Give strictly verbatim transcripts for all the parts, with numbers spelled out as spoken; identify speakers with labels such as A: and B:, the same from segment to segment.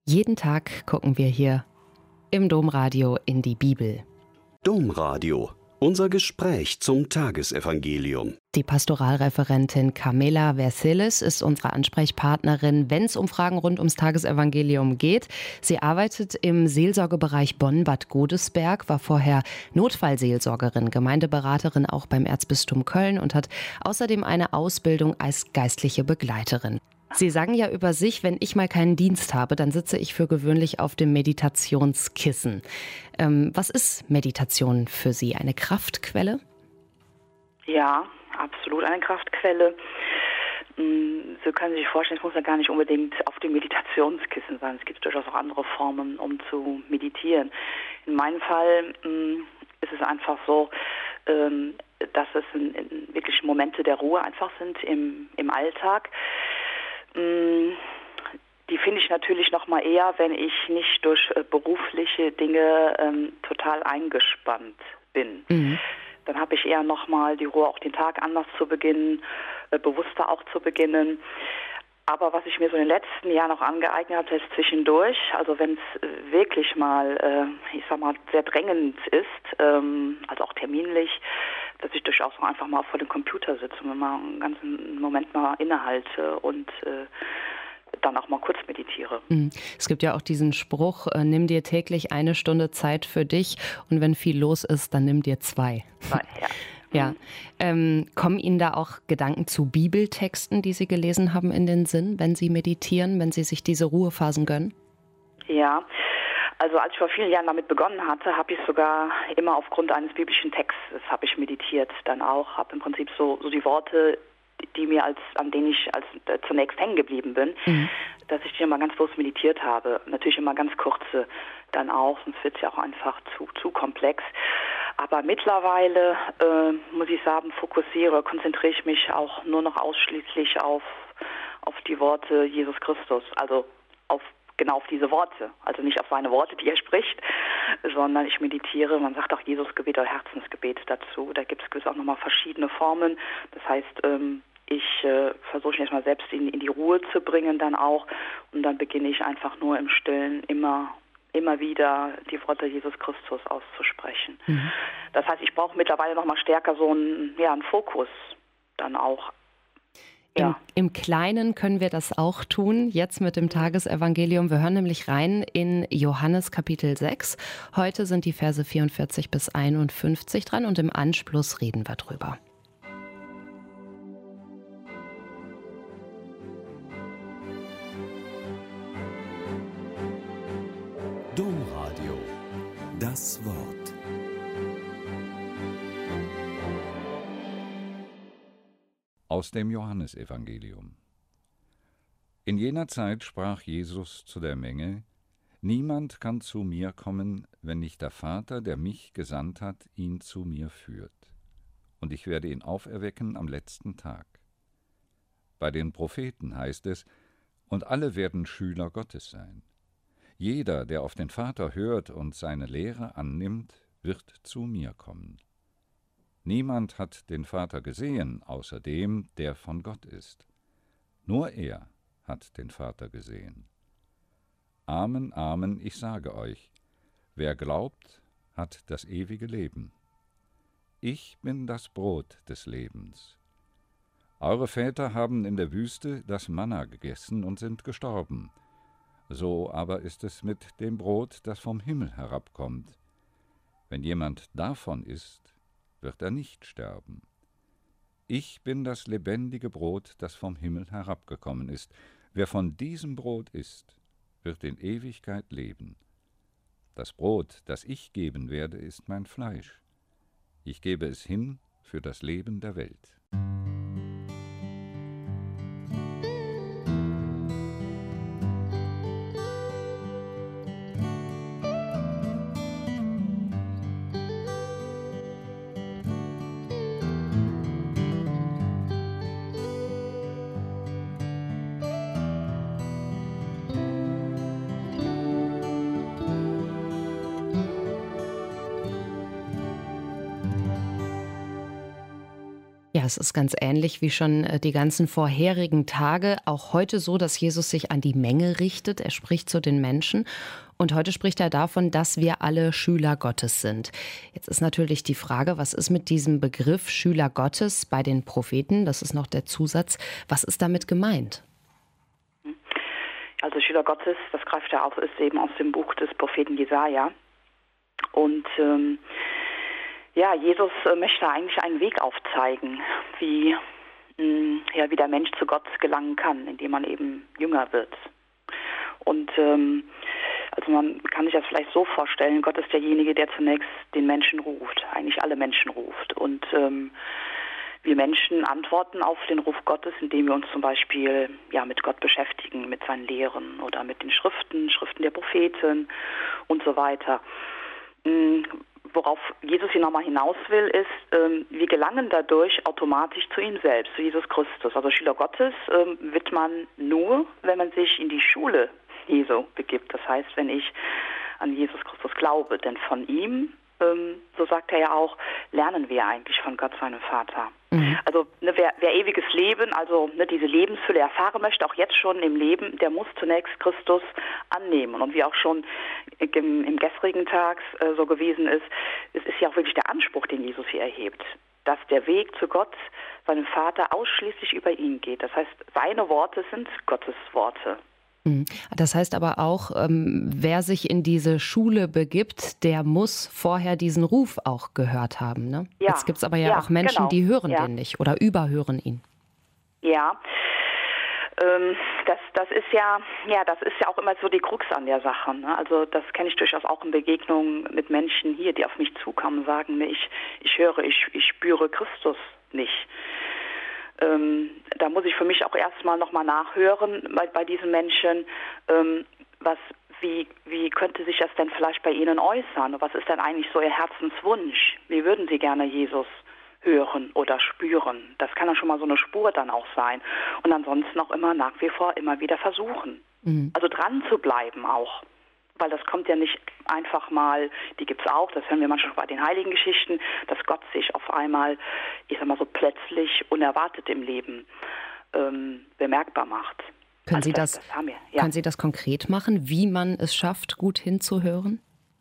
A: Jeden Tag gucken wir hier im Domradio in die Bibel.
B: Domradio, unser Gespräch zum Tagesevangelium.
A: Die Pastoralreferentin Carmela Versilis ist unsere Ansprechpartnerin, wenn es um Fragen rund ums Tagesevangelium geht. Sie arbeitet im Seelsorgebereich Bonn-Bad Godesberg, war vorher Notfallseelsorgerin, Gemeindeberaterin auch beim Erzbistum Köln und hat außerdem eine Ausbildung als geistliche Begleiterin. Sie sagen ja über sich, wenn ich mal keinen Dienst habe, dann sitze ich für gewöhnlich auf dem Meditationskissen. Ähm, was ist Meditation für Sie? Eine Kraftquelle?
C: Ja, absolut eine Kraftquelle. Sie können sich vorstellen, es muss ja gar nicht unbedingt auf dem Meditationskissen sein. Es gibt durchaus auch andere Formen, um zu meditieren. In meinem Fall ist es einfach so, dass es wirklich Momente der Ruhe einfach sind im, im Alltag. Die finde ich natürlich noch mal eher, wenn ich nicht durch äh, berufliche Dinge ähm, total eingespannt bin. Mhm. Dann habe ich eher noch mal die Ruhe, auch den Tag anders zu beginnen, äh, bewusster auch zu beginnen. Aber was ich mir so in den letzten Jahren noch angeeignet habe, ist zwischendurch, also wenn es äh, wirklich mal, äh, ich sag mal, sehr drängend ist, ähm, also auch terminlich, dass ich durchaus auch einfach mal vor dem Computer sitze und mal einen ganzen Moment mal innehalte und äh, dann auch mal kurz meditiere.
A: Es gibt ja auch diesen Spruch, äh, nimm dir täglich eine Stunde Zeit für dich und wenn viel los ist, dann nimm dir zwei.
C: Zwei, ja.
A: Ja.
C: Mhm.
A: Ähm, kommen Ihnen da auch Gedanken zu Bibeltexten, die Sie gelesen haben, in den Sinn, wenn Sie meditieren, wenn Sie sich diese Ruhephasen gönnen?
C: Ja. Also als ich vor vielen Jahren damit begonnen hatte, habe ich sogar immer aufgrund eines biblischen Textes habe ich meditiert, dann auch, habe im Prinzip so, so die Worte, die mir als, an denen ich als äh, zunächst hängen geblieben bin, mhm. dass ich die immer ganz bewusst meditiert habe. Natürlich immer ganz kurze dann auch, sonst wird es ja auch einfach zu, zu komplex. Aber mittlerweile, äh, muss ich sagen, fokussiere, konzentriere ich mich auch nur noch ausschließlich auf, auf die Worte Jesus Christus, also auf genau auf diese Worte, also nicht auf seine Worte, die er spricht, sondern ich meditiere, man sagt auch Jesusgebet oder Herzensgebet dazu, da gibt es auch nochmal verschiedene Formen, das heißt, ich versuche mich erstmal selbst in, in die Ruhe zu bringen dann auch und dann beginne ich einfach nur im Stillen immer immer wieder die Worte Jesus Christus auszusprechen. Mhm. Das heißt, ich brauche mittlerweile nochmal stärker so einen, ja, einen Fokus dann auch.
A: Ja. Im, Im Kleinen können wir das auch tun, jetzt mit dem Tagesevangelium. Wir hören nämlich rein in Johannes Kapitel sechs. Heute sind die Verse vierundvierzig bis einundfünfzig dran und im Anschluss reden wir drüber.
B: Domradio, das Wort.
D: Aus dem Johannesevangelium. In jener Zeit sprach Jesus zu der Menge: Niemand kann zu mir kommen, wenn nicht der Vater, der mich gesandt hat, ihn zu mir führt. Und ich werde ihn auferwecken am letzten Tag. Bei den Propheten heißt es: Und alle werden Schüler Gottes sein. Jeder, der auf den Vater hört und seine Lehre annimmt, wird zu mir kommen. Niemand hat den Vater gesehen, außer dem, der von Gott ist. Nur er hat den Vater gesehen. Amen, Amen, ich sage euch, wer glaubt, hat das ewige Leben. Ich bin das Brot des Lebens. Eure Väter haben in der Wüste das Manna gegessen und sind gestorben. So aber ist es mit dem Brot, das vom Himmel herabkommt. Wenn jemand davon isst, wird er nicht sterben. Ich bin das lebendige Brot, das vom Himmel herabgekommen ist. Wer von diesem Brot isst, wird in Ewigkeit leben. Das Brot, das ich geben werde, ist mein Fleisch. Ich gebe es hin für das Leben der Welt.
A: Ja, es ist ganz ähnlich wie schon die ganzen vorherigen Tage. Auch heute so, dass Jesus sich an die Menge richtet. Er spricht zu den Menschen. Und heute spricht er davon, dass wir alle Schüler Gottes sind. Jetzt ist natürlich die Frage, was ist mit diesem Begriff Schüler Gottes bei den Propheten? Das ist noch der Zusatz. Was ist damit gemeint?
C: Also Schüler Gottes, das greift ja auf, ist eben aus dem Buch des Propheten Jesaja. Und ähm, ja, Jesus äh, möchte eigentlich einen Weg aufzeigen, wie, mh, ja, wie der Mensch zu Gott gelangen kann, indem man eben jünger wird. Und ähm, also man kann sich das vielleicht so vorstellen, Gott ist derjenige, der zunächst den Menschen ruft, eigentlich alle Menschen ruft. Und ähm, wir Menschen antworten auf den Ruf Gottes, indem wir uns zum Beispiel ja, mit Gott beschäftigen, mit seinen Lehren oder mit den Schriften, Schriften der Propheten und so weiter. Mhm. Worauf Jesus hier nochmal hinaus will, ist, ähm, wir gelangen dadurch automatisch zu ihm selbst, zu Jesus Christus. Also Schüler Gottes ähm, wird man nur, wenn man sich in die Schule Jesu begibt. Das heißt, wenn ich an Jesus Christus glaube. Denn von ihm, ähm, so sagt er ja auch, lernen wir eigentlich von Gott, seinem Vater. Mhm. Also ne, wer, wer ewiges Leben, also ne, diese Lebensfülle erfahren möchte, auch jetzt schon im Leben, der muss zunächst Christus annehmen. Und wie auch schon im, im gestrigen Tag äh, so gewesen ist, es ist ja auch wirklich der Anspruch, den Jesus hier erhebt, dass der Weg zu Gott, seinem Vater, ausschließlich über ihn geht. Das heißt, seine Worte sind Gottes Worte.
A: Das heißt aber auch, ähm, wer sich in diese Schule begibt, der muss vorher diesen Ruf auch gehört haben. Ne?
C: Ja,
A: Jetzt gibt es aber ja,
C: ja
A: auch Menschen,
C: genau.
A: die hören
C: ja.
A: den nicht oder überhören ihn.
C: Ja, ähm, das, das ist ja, ja, das ist ja auch immer so die Krux an der Sache. Ne? Also das kenne ich durchaus auch in Begegnungen mit Menschen hier, die auf mich zukommen und sagen mir, ich, ich höre, ich, ich spüre Christus nicht. Ähm, da muss ich für mich auch erstmal nochmal nachhören bei, bei diesen Menschen, ähm, was, wie, wie könnte sich das denn vielleicht bei Ihnen äußern? Was ist denn eigentlich so Ihr Herzenswunsch? Wie würden Sie gerne Jesus hören oder spüren? Das kann dann schon mal so eine Spur dann auch sein. Und ansonsten auch immer nach wie vor immer wieder versuchen. Mhm. Also dran zu bleiben auch. Weil das kommt ja nicht einfach mal, die gibt es auch, das hören wir manchmal bei den heiligen Geschichten, dass Gott sich auf einmal, ich sag mal so plötzlich, unerwartet im Leben ähm, bemerkbar macht.
A: Können,
C: also
A: Sie
C: das,
A: das,
C: das haben wir, ja.
A: können Sie das konkret machen, wie man es schafft, gut hinzuhören?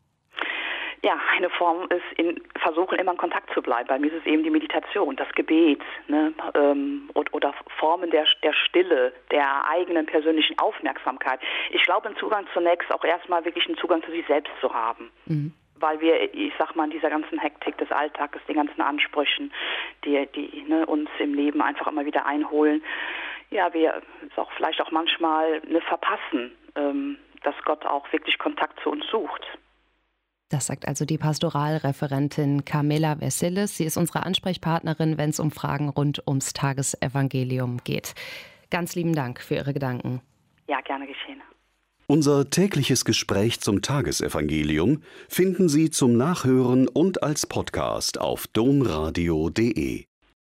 C: Ja, eine Form ist, in versuchen immer in Kontakt zu bleiben. Bei mir ist es eben die Meditation, das Gebet, ne, ähm, oder Formen der, der Stille, der eigenen persönlichen Aufmerksamkeit. Ich glaube, einen Zugang zunächst auch erstmal wirklich einen Zugang zu sich selbst zu haben. Mhm. Weil wir, ich sag mal, in dieser ganzen Hektik des Alltages, den ganzen Ansprüchen, die, die ne, uns im Leben einfach immer wieder einholen, ja, wir es auch vielleicht auch manchmal ne, verpassen, ähm, dass Gott auch wirklich Kontakt zu uns sucht.
A: Das sagt also die Pastoralreferentin Carmela Versilis. Sie ist unsere Ansprechpartnerin, wenn es um Fragen rund ums Tagesevangelium geht. Ganz lieben Dank für Ihre Gedanken.
C: Ja, gerne geschehen.
B: Unser tägliches Gespräch zum Tagesevangelium finden Sie zum Nachhören und als Podcast auf domradio punkt de.